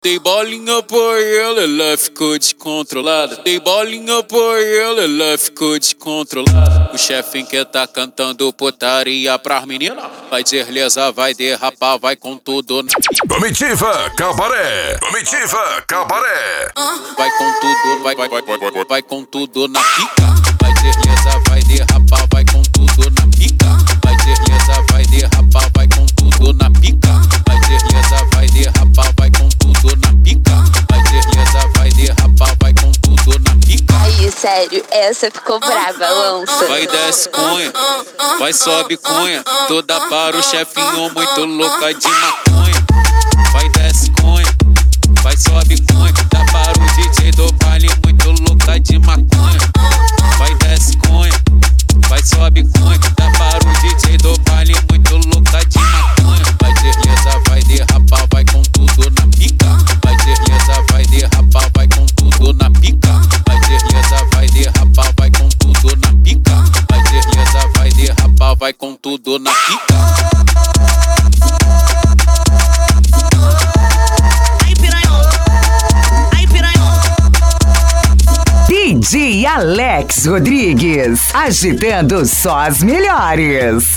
Dei bolinha por ela ficou descontrolada. Dei bolinha por ela ficou descontrolada. O chefe quer tá cantando putaria pras meninas. Vai deslizar, vai derrapar, vai com tudo. Comitiva Cabaré. Comitiva Cabaré. Vai com tudo, vai com tudo na pica. Vai deslizar, vai derrapar, vai com tudo na pica. Vai deslizar, vai derrapar, vai com tudo na pica. Vai deslizar, vai derrapar, vai com tudo na pica. Vai deslizar, vai derrapar, vai com tudo na pica. Aí, sério, essa ficou brava, lança. Vai desce cunha, vai sobe cunha. Toda para o chefinho muito louca de maconha. Vai desce cunha, vai sobe cunha. Dá para o DJ do baile muito louca de maconha. Vai desce cunha, vai sobe cunha. Dá para o DJ do baile muito louca de maconha. Vai deslizar, vai derrapar, vai com tudo na pica. Vai deslizar, vai derrapar, vai com tudo na pica. Vai deslizar, vai derrapar, vai com tudo na pica. Vai deslizar, vai derrapar, vai com tudo na pica. DJ Alex Rodrigues, agitando só as melhores.